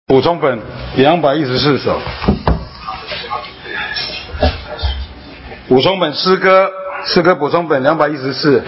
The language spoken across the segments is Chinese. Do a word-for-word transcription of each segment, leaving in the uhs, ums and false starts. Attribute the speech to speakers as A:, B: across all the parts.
A: 补充本两百一十四首，补充本诗歌，诗歌补充本两百一十四。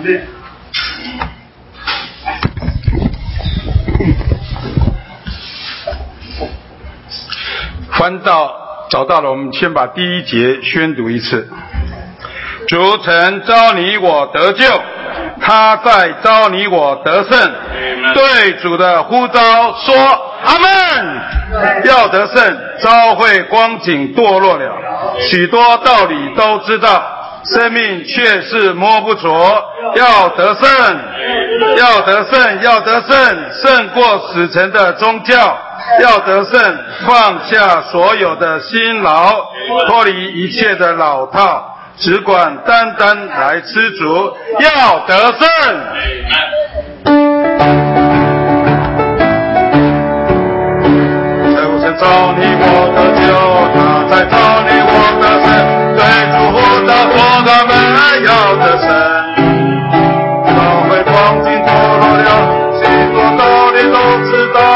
A: 翻到找到了，我们先把第一节宣读一次。主曾召你我得救，他在召你我得胜。对主的呼召说阿们。要得胜，召会光景堕落了，许多道理都知道，生命却是摸不着。要得胜，要得胜，要得胜，胜过死城的宗教。要得胜，放下所有的辛劳，脱离一切的老套，只管单单来吃足。要得胜。主召你我得救，他在召你我得胜。对主呼召说他们要得胜，教会光景堕落了，许多道理都知道，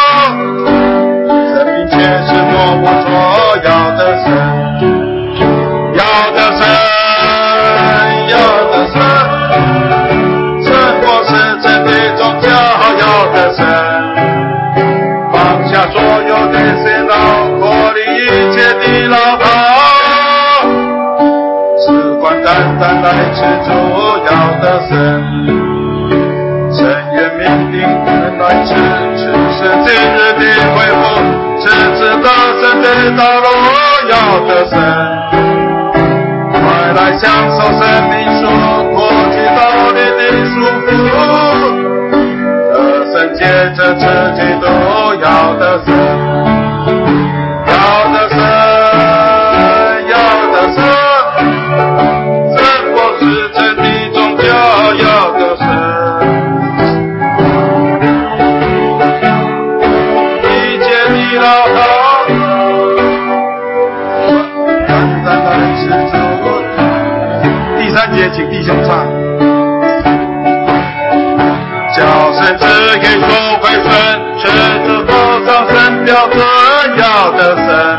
A: 生命却是摸不着。要得胜，要得胜，要得胜，胜过世真的宗教。要得胜，放下所有的辛劳，脱离一切的老套，只管单单来吃主。要得胜，深愿命定人来吃，吃是今日的恢复，吃是得胜的道路。要得胜，快来享受生命树，脱去道理的束缚，得胜借着吃基督。要得胜，要得胜，要得胜，胜过世真的宗教。要得胜，一切的老套，单单来吃主。第三节请弟兄唱。叫声只给受亏损，吃主头上升标准。要得胜，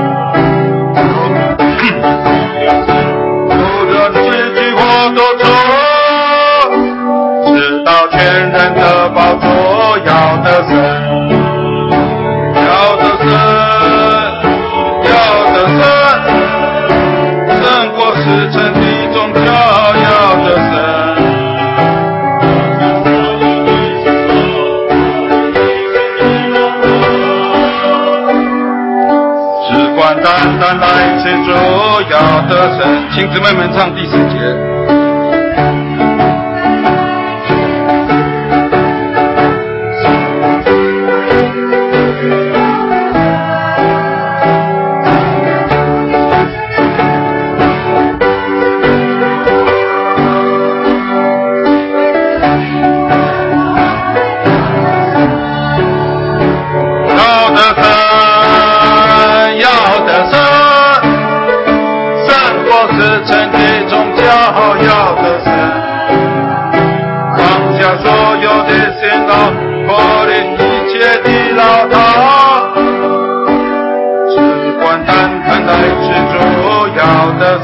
A: 不论失去或多错，直到全人的宝座。要得胜，要得胜，要得胜，胜过世成的宗教。要得胜，单单来吃主。要得胜，请姊妹们唱第四节。要得胜，放下所有的辛劳，脱离一切的老套，只管单单来吃主。要得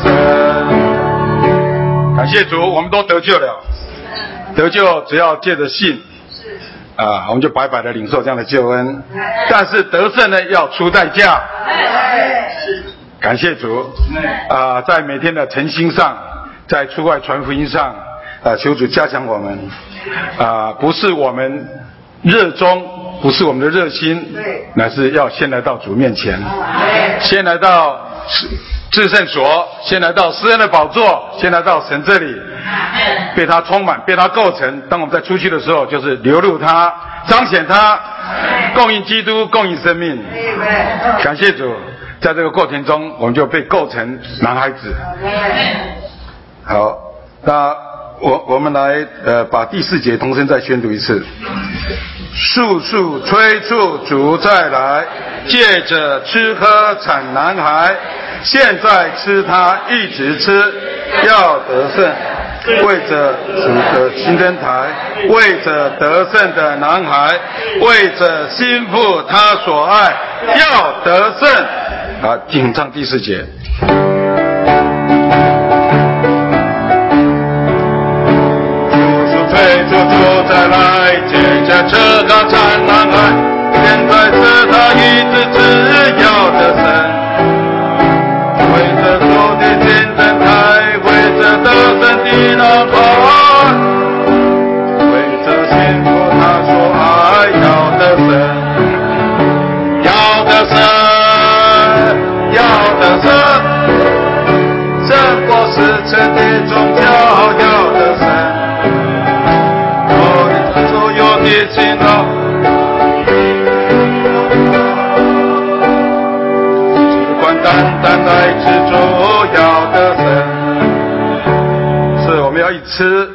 A: 胜，感谢主，我们都得救了。得救只要借着信啊，我们就白白的领受这样的救恩。但是得胜呢，要出代价。感谢主啊，在每天的诚心上，在出外传福音上，啊，求主加强我们，啊，不是我们热衷，不是我们的热心，乃是要先来到主面前，先来到至圣所，先来到施恩的宝座，先来到神这里，被他充满，被他构成。当我们在出去的时候，就是流露他，彰显他，供应基督，供应生命。感谢主，在这个过程中，我们就被构成男孩子。好，那我我们来呃把第四节同声再宣读一次。速速催促主再来，借着吃喝产男孩，现在吃他一直吃，要得胜。 为着主的新灯台，为着得胜的男孩，为着心腹他所爱，要得胜。好，请唱第四节。主主再来，接着这个战男孩，现在是他一直只要的神，为着主的新灯台，为着得胜的男孩，为着幸福他所爱，要的神，要的神，要的神，胜过世界的宗教，要的神。的心啊，只管单单来吃主要的神，是我们要一吃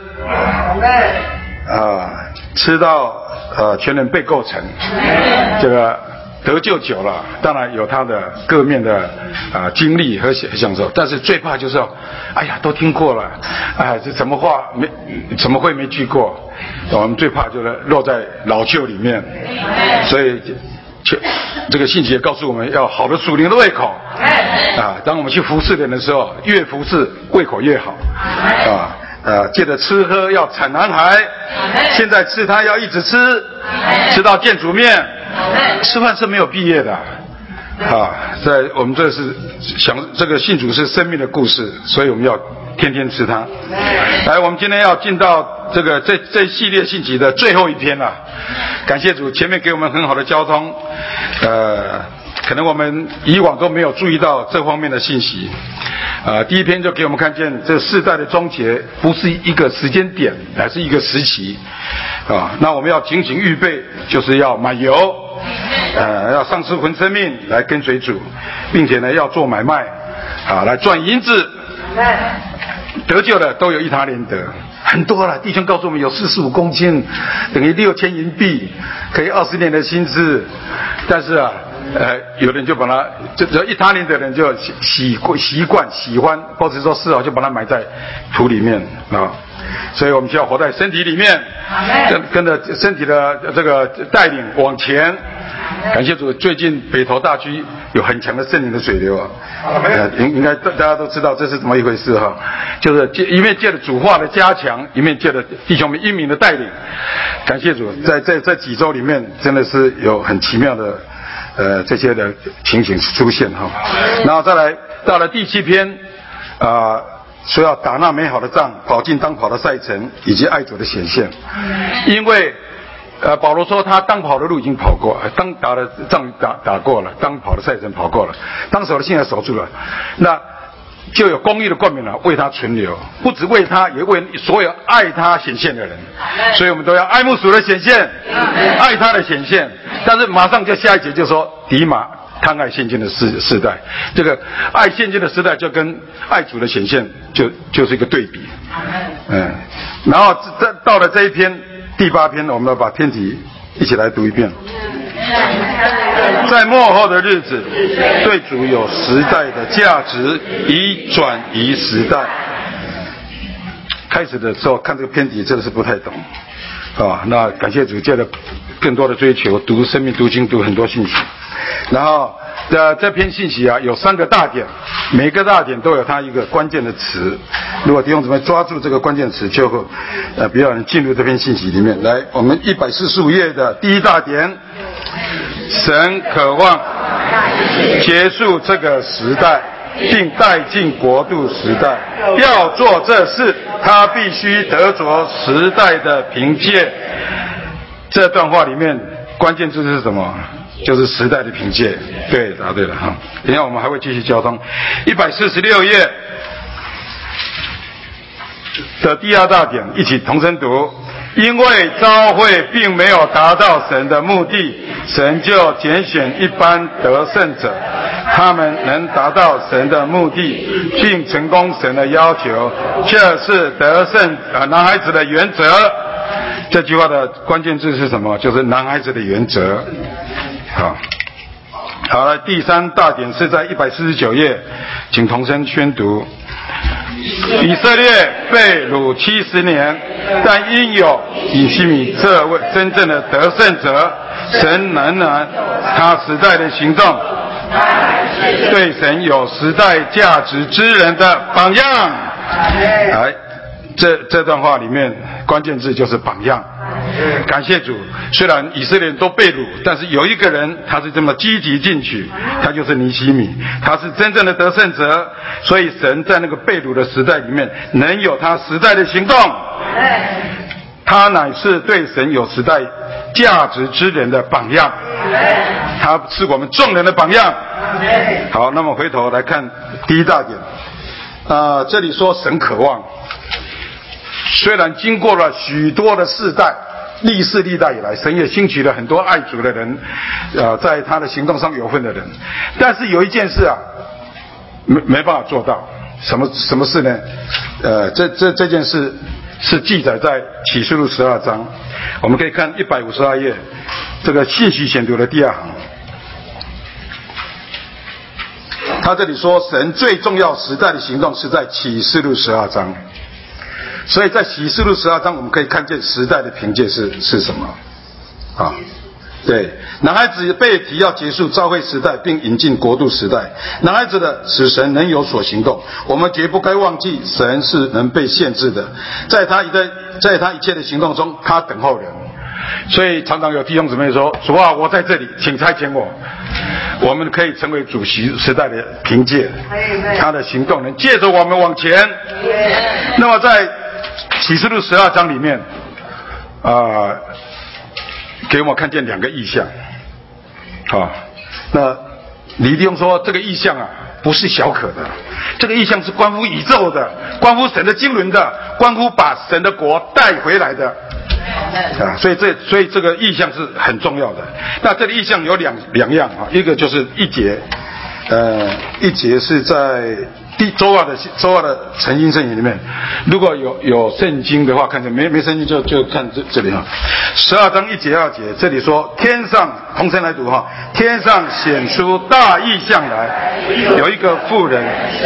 A: 啊，吃到呃全人被构成，这个得救久了，当然有他的各面的啊、呃、经历和享受，但是最怕就是说，哎呀，都听过了，哎，这什么话没怎么会没去过？我们最怕就是落在老旧里面，所以就这个信息也告诉我们要好的属灵的胃口啊。当我们去服侍人的时候，越服侍胃口越好啊。呃，借着吃喝要产男孩，现在吃它要一直吃，吃到见主面。吃饭是没有毕业的啊，在我们这是想这个信主是生命的故事，所以我们要天天吃它。来，我们今天要进到这个这这系列信息的最后一篇了。感谢主，前面给我们很好的交通，呃，可能我们以往都没有注意到这方面的信息。呃，第一篇就给我们看见这世代的终结不是一个时间点，而是一个时期啊。那我们要警醒预备，就是要买油，呃，要丧失魂生命来跟随主，并且呢要做买卖啊，来赚银子。得救的都有一他连得，很多了。弟兄告诉我们有四十五公斤，等于六千银币，可以二十年的薪资。但是啊，呃，有人就把它，就只要一他连得的人就习习习惯喜欢，或者说是啊，就把它埋在土里面啊。所以我们就要活在身体里面，跟跟着身体的这个带领往前。感谢主，最近北投大区有很强的圣灵的水流啊，呃，应应该大家都知道这是怎么一回事哈，就是一面借着主话的加强，一面借着弟兄们英明的带领。感谢主，在在这几周里面，真的是有很奇妙的呃这些的情形出现哈。然后再来到了第七篇啊。呃说要打那美好的仗，跑进当跑的赛程，以及爱主的显现。因为呃，保罗说他当跑的路已经跑过，当打的仗打打过了，当跑的赛程跑过了，当守的信也守住了，那就有公义的冠冕了，为他存留，不只为他，也为所有爱他显现的人。所以我们都要爱慕主的显现，爱他的显现。但是马上就下一节就说迪马贪爱现今的世世代，这个爱现今的时代就跟爱主的显现就就是一个对比。嗯，然后这到了这一篇第八篇，我们要把天体一起来读一遍。在末后的日子，对主有时代的价值，以转移时代。开始的时候看这个篇题真的是不太懂啊，那感谢主借了更多的追求，读生命读经读很多信息。然后呃这篇信息啊有三个大点，每个大点都有它一个关键的词，如果弟兄姊妹抓住这个关键词，就会呃比较能进入这篇信息里面来。我们一百四十五页的第一大点，神渴望结束这个时代，并带进国度时代。要做这事，他必须得着时代的凭借。这段话里面关键字是什么？就是时代的凭借。对，答对了哈。等一下我们还会继续交通。一百四十六页的第二大点，一起同声读。因为召会并没有达到神的目的，神就拣选一般得胜者，他们能达到神的目的，并成功神的要求，这是得胜呃男孩子的原则。这句话的关键字是什么？就是男孩子的原则。好，好了，第三大点是在一百四十九页，请同声宣读。 以色列被掳七十年，但因有以西米这位真正的得胜者，神仍然他时代的行动，对神有时代价值之人的榜样。来，这这段话里面关键字就是榜样。感谢主，虽然以色列人都被掳，但是有一个人他是这么积极进取，他就是尼希米，他是真正的得胜者，所以神在那个被掳的时代里面能有他时代的行动，他乃是对神有时代价值之人的榜样，他是我们众人的榜样。好，那么回头来看第一大点，呃，这里说神渴望，虽然经过了许多的世代，历世历代以来，神也兴起了很多爱主的人，呃，在他的行动上有份的人，但是有一件事啊，没没办法做到，什么什么事呢？呃，这这这件事是记载在启示录十二章，我们可以看一百五十二页，这个信息选读的第二行。他这里说，神最重要时代的行动是在启示录十二章，所以在启示录十二章，我们可以看见时代的凭借是是什么啊？对，男孩子被提要结束召会时代，并引进国度时代。男孩子的使神能有所行动，我们绝不该忘记，神是能被限制的，在他一在在他一切的行动中，他等候人。所以常常有弟兄姊妹说：“主啊，我在这里，请差遣我。”我们可以成为主席时代的凭借，他的行动能借着我们往前。那么在启示录十二章里面，啊、呃，给我们看见两个意象。啊，那李弟兄说这个意象啊，不是小可的，这个意象是关乎宇宙的，关乎神的经纶的，关乎把神的国带回来的。啊，所以这所以这个意象是很重要的。那这个意象有两两样啊，一个就是一节，呃，一节是在第周二的周二的诚心圣言里面，如果有有圣经的话，看见没没圣经就就看这这里哈，十二章一节二节，这里说天上同声来读哈，天上显出大异象来，有一个妇人，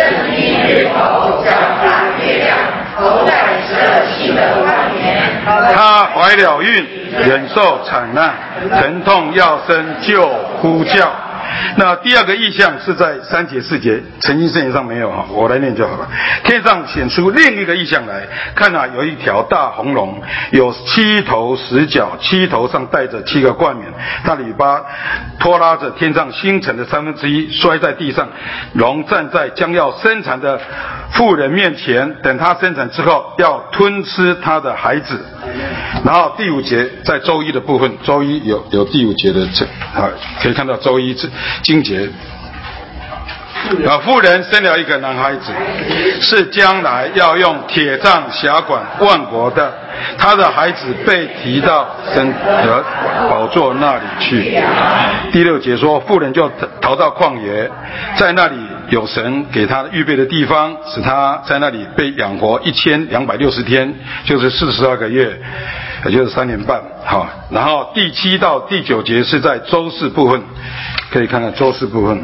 A: 头戴十二星的冠冕，她怀了孕，忍受产难，疼痛要生，就呼叫。那第二个意象是在三节四节，诚心圣言上没有哈，我来念就好了。天上显出另一个意象来，看啊，有一条大红龙，有七头十角，七头上带着七个冠冕，它尾巴拖拉着天上星辰的三分之一，摔在地上。龙站在将要生产的妇人面前，等她生产之后，要吞吃她的孩子。然后第五节在周一的部分，周一有有第五节的啊，可以看到周一经节。啊，妇人生了一个男孩子，是将来要用铁杖辖管万国的。他的孩子被提到神的宝座那里去。第六节说，妇人就逃到旷野，在那里有神给他预备的地方，使他在那里被养活一千两百六十天，就是四十二个月，也就是三年半。好，然后第七到第九节是在周四部分，可以看看周四部分。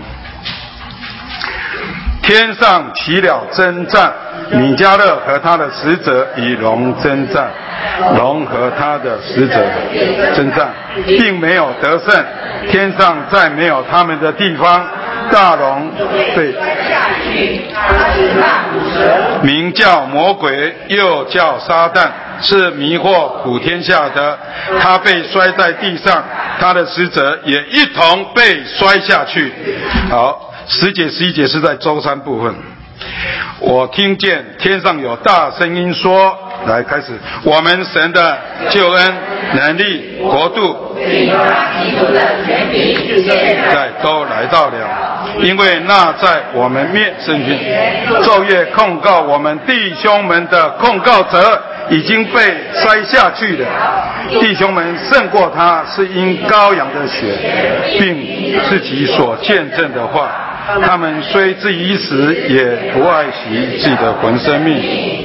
A: 天上起了征战，米迦勒和他的使者与龙征战，龙和他的使者征战，并没有得胜。天上再没有他们的地方。大龙被名叫魔鬼，又叫撒旦，是迷惑普天下的。他被摔在地上，他的使者也一同被摔下去。好。十节十一节是在周三部分，我听见天上有大声音说，来开始，我们神的救恩、能力、国度，现在都来到了，因为那在我们面圣经昼夜控告我们弟兄们的控告者已经被摔下去了。弟兄们胜过他，是因羔羊的血，并自己所见证的话。他们虽至于死，也不爱惜自己的魂生命。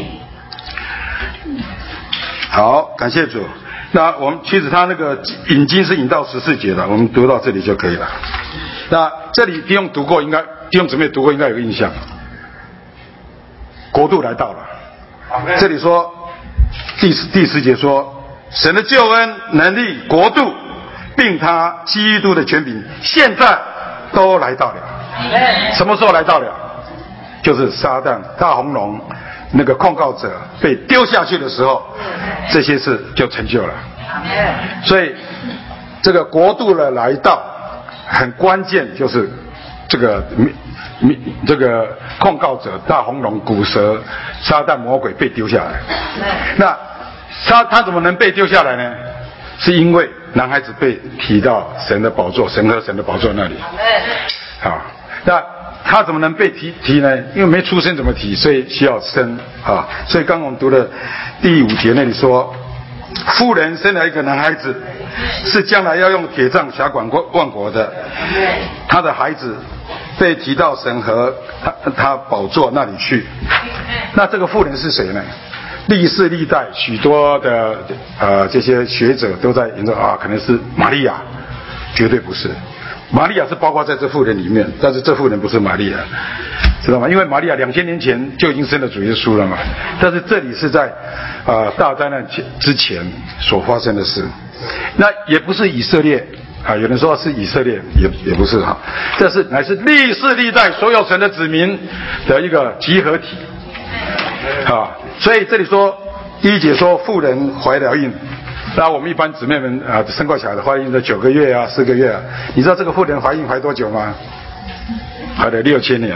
A: 好，感谢主。那我们其实他那个引经是引到十四节了，我们读到这里就可以了。那这里弟兄读过，应该弟兄姊妹读过，应该有个印象。 国度来到了。这里说第第十节说，神的救恩、能力、国度，并他基督的权柄，现在都来到了。什么时候来到了？就是撒旦大红龙那个控告者被丢下去的时候，这些事就成就了。所以这个国度的来到很关键，就是这个这个控告者大红龙、古蛇、撒旦、魔鬼被丢下来。那他他怎么能被丢下来呢？是因为男孩子被提到神的宝座，神和神的宝座那里。好，那他怎么能被提提呢？因为没出生怎么提，所以需要生啊。所以刚刚我们读的第五节那里说，妇人生了一个男孩子，是将来要用铁杖辖管万国的。他的孩子被提到神和他他宝座那里去。那这个妇人是谁呢？历世历代许多的呃这些学者都在研究啊，可能是玛利亚，绝对不是。玛利亚是包括在这妇人里面，但是这妇人不是玛利亚，知道吗？因为玛利亚两千年前就已经生了主耶稣了嘛。但是这里是在啊、呃、大灾难之前所发生的事，那也不是以色列啊，有人说是以色列，也也不是哈，这是乃是历世历代所有神的子民的一个集合体啊。所以这里说第一节说妇人怀了孕。那我们一般姊妹们啊，生过小孩的怀孕的九个月啊，四个月啊，你知道这个妇人怀孕怀多久吗？怀了六千年，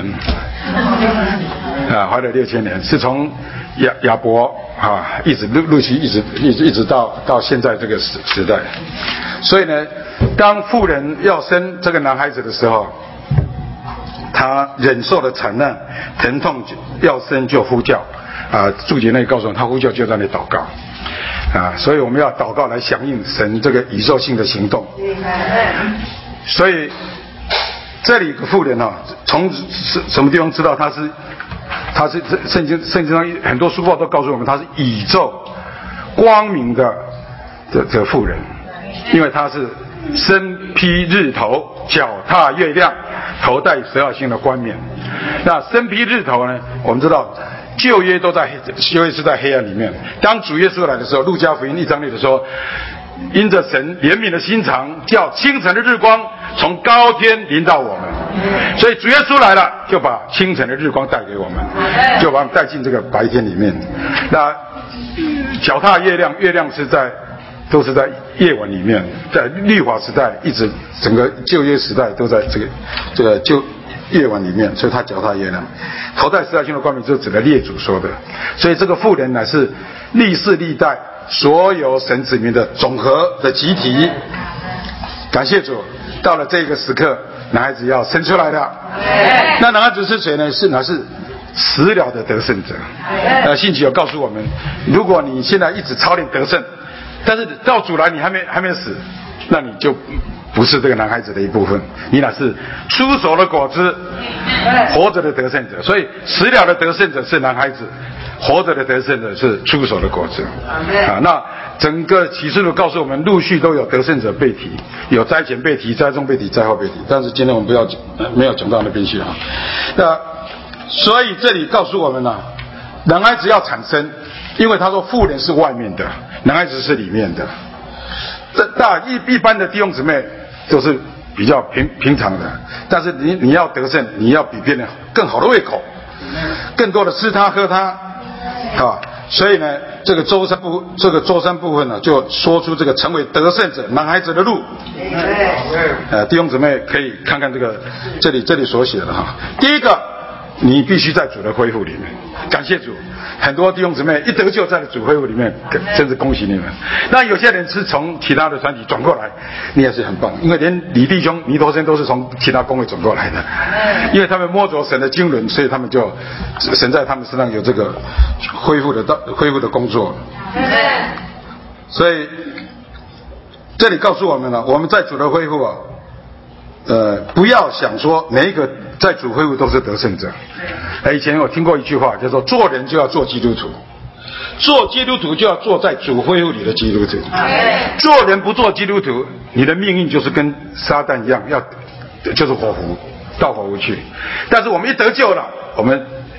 A: 啊，怀了六千年，是从亚亚伯啊，一直陆陆续一直一直一直到到现在这个时时代。所以呢，当妇人要生这个男孩子的时候，他忍受了惨难、疼痛，要生就呼叫啊。注解那里告诉我们，他呼叫就在那里祷告。啊，所以我们要祷告来响应神这个宇宙性的行动。所以这里有个妇人啊，从什么地方知道他是？他是圣经圣经上很多书报都告诉我们，他是宇宙光明的这这妇人，因为他是身披日头，脚踏月亮，头戴十二星的冠冕。那身披日头呢？我们知道。旧约都在旧约是在黑暗里面。当主耶稣来的时候，路加福音一章里的说，因着神怜悯的心肠，叫清晨的日光从高天临到我们。所以主耶稣来了，就把清晨的日光带给我们，就把我们带进这个白天里面。那脚踏月亮，月亮是在都是在夜晚里面，在律法时代一直整个旧约时代都在这个这个旧。夜晚里面，所以他脚踏月亮，头戴十二星的冠冕，就指的列祖说的。所以这个妇人乃是历世历代所有神子民的总和的集体。感谢主，到了这个时刻，男孩子要生出来了。那男孩子是谁呢？是乃是死了的得胜者。呃，信息有告诉我们，如果你现在一直操练得胜，但是到主来你还没还没死，那你就不是这个男孩子的一部分，你乃是出手的果子，活着的得胜者。所以死了的得胜者是男孩子，活着的得胜者是出手的果子。啊，那整个启示录告诉我们，陆续都有得胜者被提，有灾前被提、灾中被提、灾后被提。但是今天我们不要没有讲到那边去啊。那所以这里告诉我们呢、啊，男孩子要产生，因为他说妇人是外面的，男孩子是里面的。这大一一般的弟兄姊妹都是比较平平常的，但是你你要得胜，你要比别人更好的胃口，更多的吃它喝它，啊，所以呢，这个周三部这个周三部分呢，就说出这个成为得胜者男孩子的路。呃，弟兄姊妹可以看看这个这里这里所写的哈。第一个，你必须在主的恢复里面，感谢主。很多弟兄姊妹一得救在主恢复里面，真是恭喜你们。那有些人是从其他的团体转过来，你也是很棒，因为连李弟兄、弥陀生都是从其他公会转过来的，因为他们摸着神的经纶，所以他们就神在他们身上有这个恢复的到恢复的工作。所以这里告诉我们了，我们在主的恢复啊，呃，不要想说每一个在主恢复都是得胜者。以前我听过一句话，叫做做人就要做基督徒，做基督徒就要做在主恢复里的基督徒。做人不做基督徒，你的命运就是跟撒旦一样，要就是火湖，到火湖去。但是我们一得救了，我们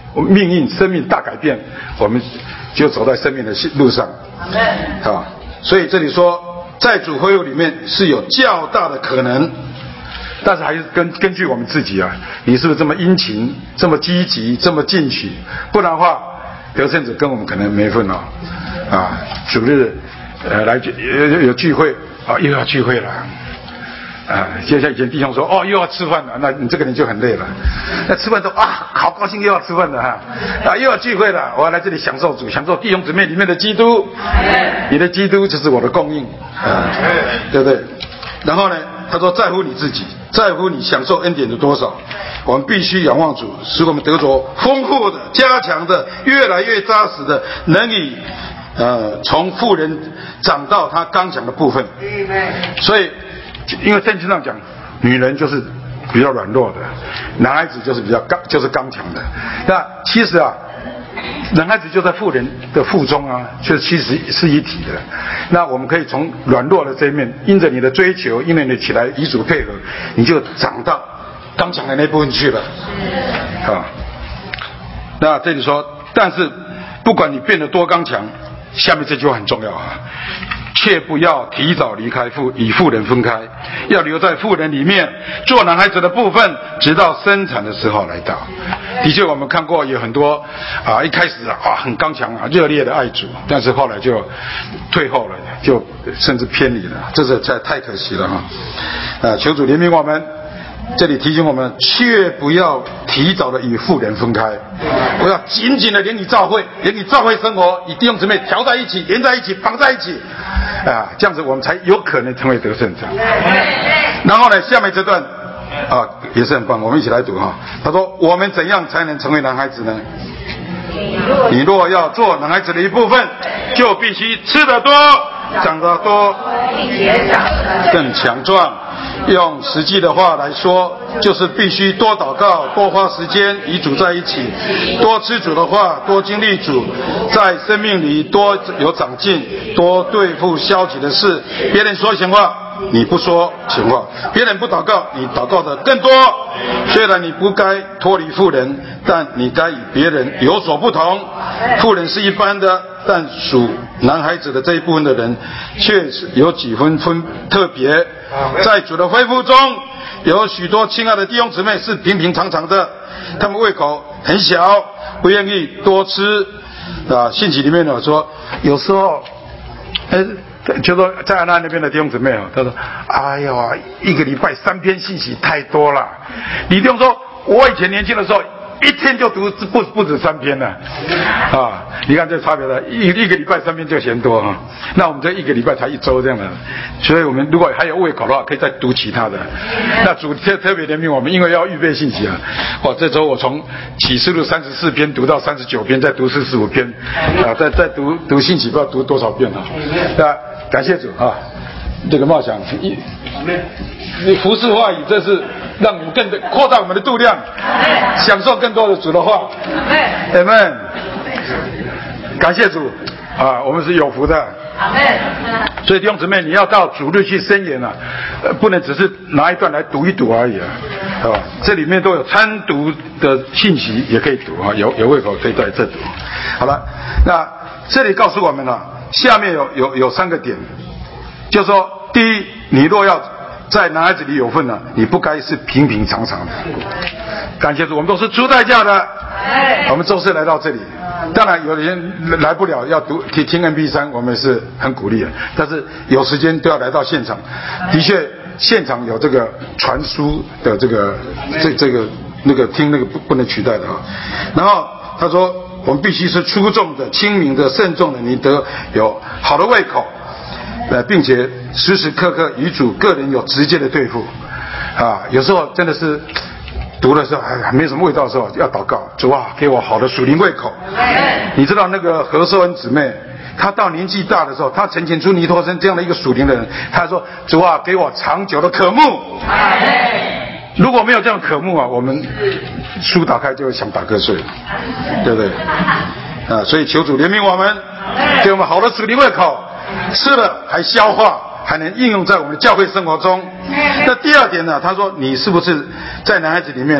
A: 命运、生命大改变，我们就走在生命的路上。啊，所以这里说，在主恢复里面是有较大的可能，但是还是根根据我们自己啊，你是不是这么殷勤、这么积极、这么进取？不然的话，得胜者跟我们可能没份哦。啊，主日呃来有有聚会啊，又要聚会了。啊，就像以前弟兄说，哦，又要吃饭了，那你这个人就很累了。那吃饭都啊，好高兴又要吃饭了哈，啊，又要聚会了，我要来这里享受主，享受弟兄姊妹里面的基督，你的基督就是我的供应，啊，对不对？然后呢，他说在乎你自己，在乎你享受恩典的多少，我们必须仰望主，使我们得着丰富的、加强的、越来越扎实的，能以呃从妇人长到他刚强的部分。所以。因为圣经上讲，女人就是比较软弱的，男孩子就是比较刚，就是刚强的。那其实啊，男孩子就在妇人的腹中啊，就其实是一体的。那我们可以从软弱的这一面，因着你的追求，因为你起来与主配合，你就长到刚强的那部分去了。啊，那这里说，但是不管你变得多刚强，下面这句话很重要啊。切不要提早离开妇，与妇人分开，要留在妇人里面做男孩子的部分，直到生产的时候来到。的确，我们看过有很多啊，一开始啊很刚强啊，热烈的爱主，但是后来就退后了，就甚至偏离了，这是太太可惜了哈！啊，求主怜悯我们。这里提醒我们，切不要提早的与妇人分开，我要紧紧的连你教会，连你教会生活，与弟兄姊妹调在一起，连在一起，绑在一起，啊，这样子我们才有可能成为得胜者。然后呢，下面这段啊也是很棒，我们一起来读哈。他说：“我们怎样才能成为男孩子呢？你若要做男孩子的一部分，就必须吃得多，长得多，更强壮。用实际的话来说，就是必须多祷告，多花时间与主在一起，多吃主的话，多经历主，在生命里多有长进，多对付消极的事。别人说闲话，你不说闲话；别人不祷告，你祷告的更多。虽然你不该脱离妇人，但你该与别人有所不同。妇人是一般的，但属男孩子的这一部分的人，却是有几分分特别。在主的恢复中，有许多亲爱的弟兄姊妹是平平常常的，他们胃口很小，不愿意多吃。啊，信息里面有说，有时候，呃，就说在安娜那边的弟兄姊妹啊，他说：“哎呀，一个礼拜三篇信息太多了。”李弟兄说：“我以前年轻的时候。”一天就读不不止三篇了，啊！你看这差别了，一一个礼拜三篇就嫌多哈。那我们这一个礼拜才一周这样的，所以我们如果还有胃口的话，可以再读其他的。那主特特别怜悯我们，因为要预备信息啊。哇，这周我从启示录三十四篇读到三十九篇，再读四十五篇，啊，再再读读信息不知道读多少遍了。那感谢主啊！这个梦想一，你服侍话语，这是让我们更扩大我们的度量，享受更多的主的话。阿们。感谢主啊，我们是有福的。所以弟兄姊妹，你要到主日去申言啊，呃，不能只是拿一段来读一读而已啊，是吧？这里面都有参读的信息，也可以读啊，有有胃口可以在这读。好了，那这里告诉我们了，下面有有有三个点。就是说，第一，你若要在男孩子里有份呢，你不该是平平常常的。感谢主，我们都是出代价的。我们周四来到这里，当然有的人来不了，要读听听 M P 三， 我们是很鼓励的。但是有时间都要来到现场。的确，现场有这个传输的这个这这个那个听那个不不能取代的啊。然后他说，我们必须是出众的、清明的、慎重的，你得有好的胃口。呃，并且时时刻刻与主个人有直接的对付，啊，有时候真的是读的时候还没什么味道的时候，要祷告，主啊，给我好的属灵胃口。你知道那个何寿恩姊妹，她到年纪大的时候，她呈现出尼托生这样的一个属灵的人，她说：“主啊，给我长久的渴慕。”如果没有这样的渴慕啊，我们书打开就会想打瞌睡，对不对？啊，所以求主怜悯我们，给我们好的属灵胃口。吃了还消化，还能应用在我们的教会生活中。那第二点呢，他说你是不是在男孩子里面呢，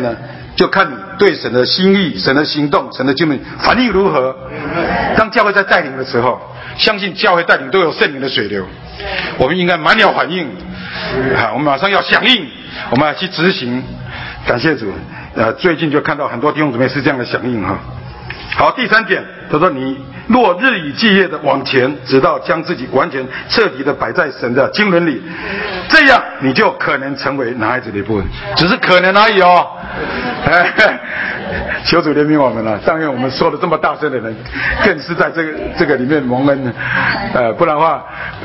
A: 就看你对神的心意、神的行动、神的经纶反应如何。当教会在带领的时候，相信教会带领都有圣灵的水流，我们应该满了反应啊，我们马上要响应，我们要去执行。感谢主，呃，最近就看到很多弟兄姊妹是这样的响应哈。好，第三点，他说你若日以继夜的往前，直到将自己完全彻底的摆在神的经纶里，这样你就可能成为男孩子的一部分，只是可能而已哦。哎，求主怜悯我们了，但愿我们说的这么大声的人，更是在这个这个里面蒙恩，呃，不然的话，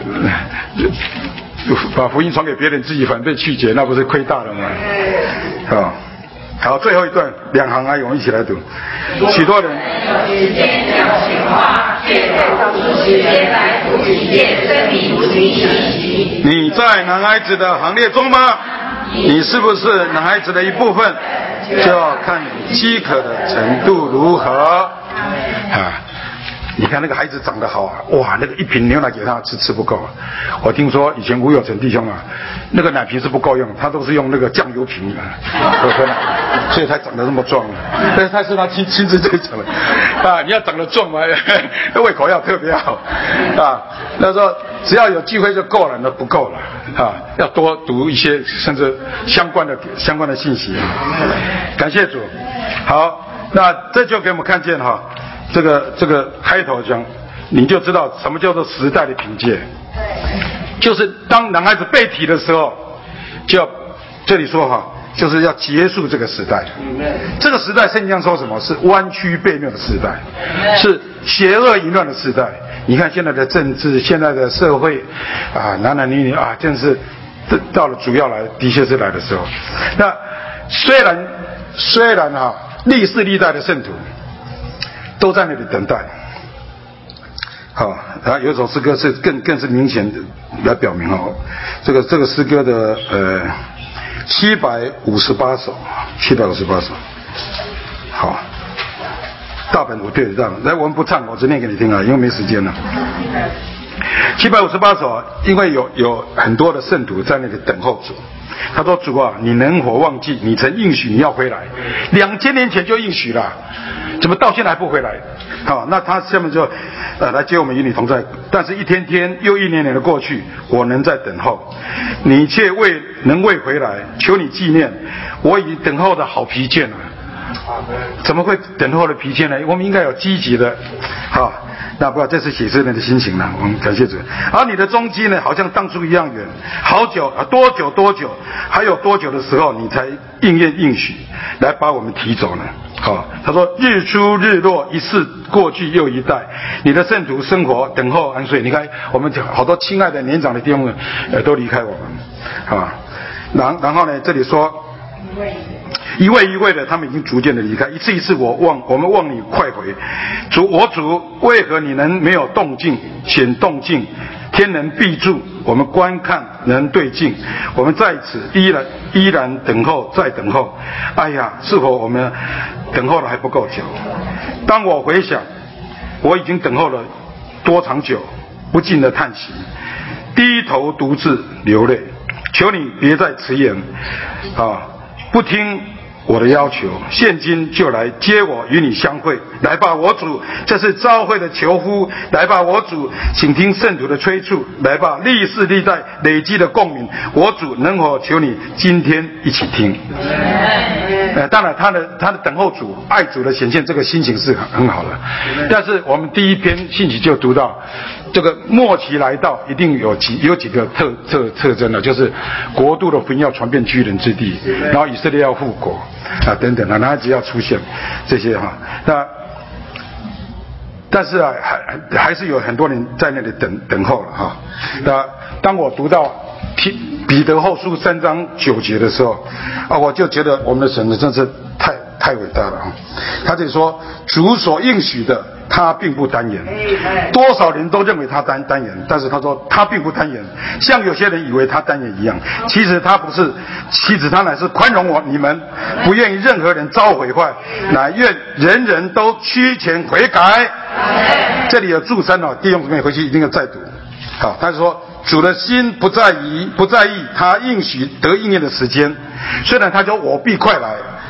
A: 呃、把福音传给别人，自己反被拒绝，那不是亏大了吗？啊。好，最后一段两行而已，我们一起来读。许多人有时间讲情话，却找不出时间来读几遍生命福音信息。你在男孩子的行列中吗？你是不是男孩子的一部分？就要看你饥渴的程度如何啊！你看那个孩子长得好啊，哇，那个一瓶牛奶给他吃吃不够。我听说以前吴有成弟兄啊，那个奶瓶是不够用，他都是用那个酱油瓶啊，所以才长得那么壮。但是他是他亲亲自这样讲的啊，你要长得壮嘛，胃口要特别好啊。他说只要有机会就够了，那不够了啊，要多读一些甚至相关的相关的信息。感谢主。好，那这就给我们看见哈。这个这个开头讲，你就知道什么叫做时代的凭借，就是当男孩子被提的时候，就要这里说哈，就是要结束这个时代。这个时代圣经上说什么？是弯曲悖谬的时代，是邪恶淫乱的时代。你看现在的政治，现在的社会啊，男男女女啊，真是到了主要来，的确是来的时候。那虽然虽然哈、啊，历世历代的圣徒都在那里等待。好，然后有一首诗歌是更更是明显的来表明哦，这个这个诗歌的呃七百五十八首，七百五十八首。好，大本我对得上，来我们不唱，我只念给你听啊，因为没时间了。七百五十八首，因为有有很多的圣徒在那里等候主。他说：“主啊，你能否忘记你曾应许你要回来？两千年前就应许了，怎么到现在还不回来？”好，那他下面就呃来接我们与你同在。但是，一天天又一年年的过去，我仍在等候，你却未能未回来，求你纪念，我已经等候的好疲倦了。怎么会等候的疲倦呢？我们应该有积极的，好。那不知道这是写诗人的心情了，我们感谢主。而你的踪迹呢，好像当初一样远，好久啊，多久多久，还有多久的时候，你才应验应许，来把我们提走呢？好，他说日出日落，一世过去又一代，你的圣徒生活等候安睡。你看，我们好多亲爱的年长的弟兄呃都离开我们，啊，然然后呢，这里说。一位一位的，他们已经逐渐的离开，一次一次我望，我们望你快回。主，我主，为何你能没有动静，显动静？天能闭住，我们观看能对镜，我们在此依然依然等候，再等候。哎呀，是否我们等候的还不够久？当我回想，我已经等候了多长久，不禁的叹息，低头独自流泪。求你别再迟延啊！不听我的要求，现今就来接我与你相会。来吧，我主，这是召会的求呼。来吧，我主，请听圣徒的催促。来吧，历世历代累积的共鸣，我主能否求你今天一起听？呃，当然，他的他的等候主、爱主的显现，这个心情是很很好的。但是我们第一篇信息就读到，这个末期来到，一定有几有几个特特特征呢，就是国度的福音要传遍居人之地，然后以色列要复国。啊，等等啊，男孩子要出现，这些哈、啊，那但是啊，还还是有很多人在那里等等候了哈、啊。那当我读到彼得后书三章九节的时候，啊，我就觉得我们的神真是太太伟大了啊！他这里说，主所应许的，他并不单言。多少人都认为他单单言，但是他说他并不单言，像有些人以为他单言一样。其实他不是，其实他乃是宽容我你们，不愿意任何人遭毁坏，乃愿人人都趋前悔改。这里有注山哦，弟兄姊妹回去一定要再读。好，他说主的心不在意，不在意他应许得应验的时间，虽然他说我必快来。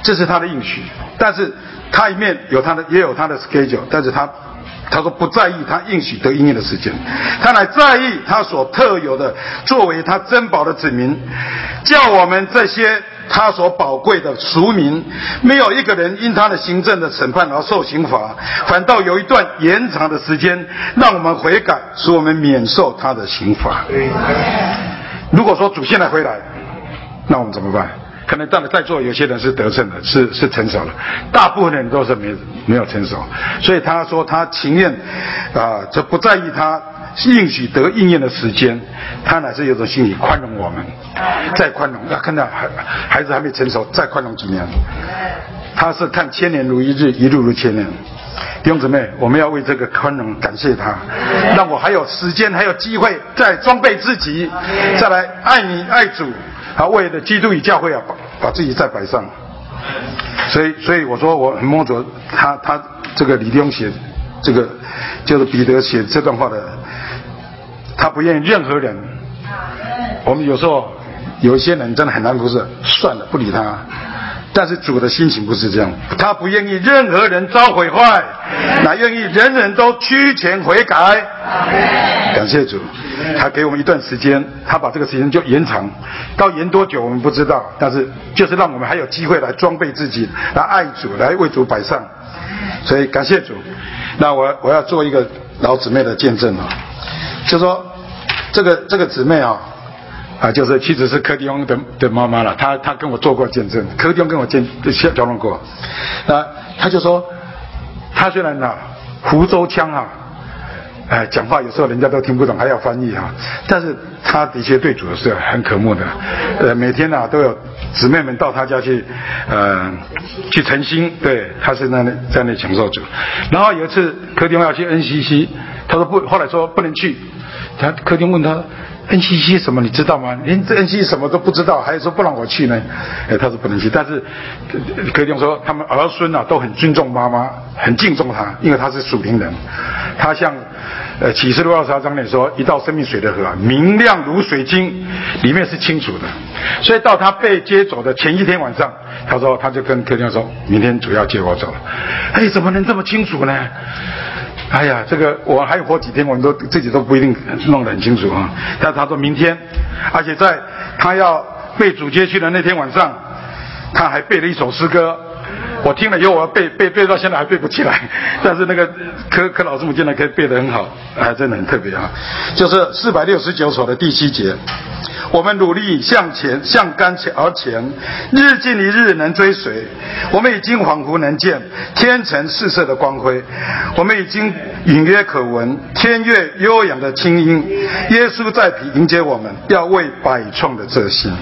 A: 这是他的应许，但是他一面有他的也有他的 schedule， 但是他他说不在意他应许得应验的时间，他乃在意他所特有的作为他珍宝的子民，叫我们这些他所宝贵的赎民，没有一个人因他的行政的审判而受刑罚，反倒有一段延长的时间，让我们悔改，使我们免受他的刑罚。如果说主现在回来，那我们怎么办？可能当然在座有些人是得胜的，是是成熟了，大部分人都是没没有成熟，所以他说他情愿啊，这、呃、不在意他应许得应验的时间，他乃是有种心理宽容我们，再宽容，要看到孩孩子还没成熟，再宽容几年，他是看千年如一日，一日如千年。弟兄姊妹，我们要为这个宽容感谢他，让我还有时间，还有机会再装备自己，再来爱你爱主。啊，为了基督与教会啊，把把自己再摆上，所以所以我说我很摸着他他这个李弟兄写这个就是彼得写这段话的，他不愿意任何人。我们有时候有一些人真的很难服侍，算了不理他。但是主的心情不是这样，他不愿意任何人遭毁坏，乃愿意人人都屈前悔改。感谢主，他给我们一段时间，他把这个时间就延长，到延多久我们不知道，但是就是让我们还有机会来装备自己，来爱主，来为主摆上。所以感谢主。那我我要做一个老姊妹的见证啊，就说这个这个姊妹啊。啊，就是其实是柯弟兄的的妈妈了，她她跟我做过见证，柯弟兄跟我见交流过，那他就说，他虽然啊湖州腔啊，哎讲话有时候人家都听不懂，还要翻译哈、啊，但是他的确对主是很渴慕的，呃每天啊都有姊妹们到他家去，呃去诚心，对，他是在那在那享受主。然后有一次柯弟兄要去 N C C， 他说不，后来说不能去，他柯弟兄问他。N C C 什么你知道吗？连这 N C C 什么都不知道，还说不让我去呢？哎，他说不能去。但是柯弟兄说，他们儿孙啊都很尊重妈妈，很敬重她，因为她是属灵人。她像呃启示录二十二章里说，一道生命水的河啊，明亮如水晶，里面是清楚的。所以到他被接走的前一天晚上，他说他就跟柯弟兄说，明天主要接我走了。哎，怎么能这么清楚呢？哎呀，这个我还有活几天，我们都自己都不一定弄得很清楚啊。但他说明天，而且在他要被主接去的那天晚上，他还背了一首诗歌。我听了以后，我要背背背到现在还背不起来。但是那个柯柯老师母竟然可以背得很好，还、哎、真的很特别啊。就是四百六十九首的第七节。我们努力向前，向竿而前，日进一日能追随。我们已经恍惚能见天成四射的光辉，我们已经隐约可闻天乐悠扬的清音。耶稣在彼迎接我们，要为百创的这心。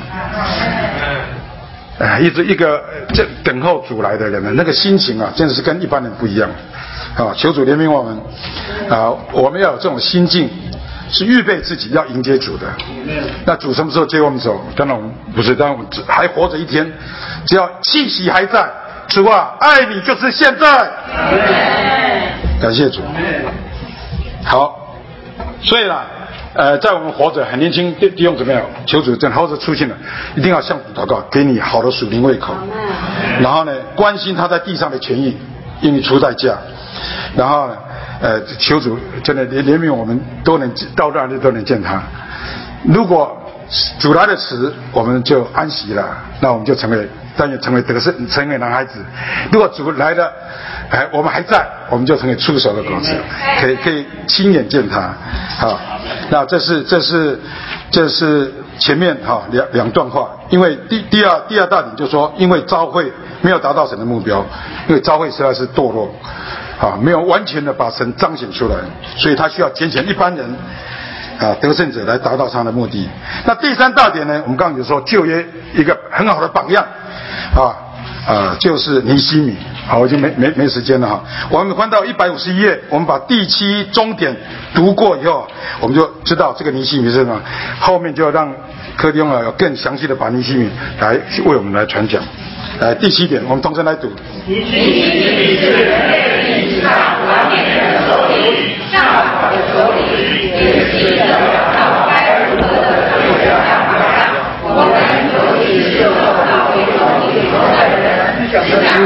A: 哎，一直一个这等候主来的人呢，那个心情啊，真的是跟一般人不一样啊！求主怜悯我们啊！我们要有这种心境。是预备自己要迎接主的，那主什么时候接我们走？当然我们不是，当然我们还活着一天，只要气息还在，主啊，爱你就是现在。感谢主。好，所以啦，呃，在我们活着很年轻弟弟兄姊妹，求主真好者出现了，一定要向主祷告，给你好的属灵胃口，然后呢，关心他在地上的权益，因你出代价，然后呢。呃，求主真的怜悯我们，都能到那里都能见他。如果主来的迟，我们就安息了，那我们就成为但愿成为得胜，成为男孩子。如果主来了，哎，我们还在，我们就成为出手的果子，可以可以亲眼见他。好，那这是这是这是前面哈两两段话，因为第第二第二大点就说，因为召会没有达到神的目标，因为召会实在是堕落。啊，没有完全的把神彰显出来，所以他需要拣选一般人啊得胜者来达到他的目的。那第三大点呢，我们刚刚就说旧约一个很好的榜样啊啊，就是尼希米。好，我已经没没没时间了哈。我们翻到一百五十一页，我们把第七终点读过以后，我们就知道这个尼希米是什么。后面就要让柯弟兄啊有更详细的把尼希米来为我们来传讲。来第七点，我们同声来读。尼希米是历史上完美的首领，上好的首领，也是要到该如何的对象榜样。我们尤其是受到这种领袖的人，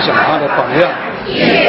B: 想他的榜样。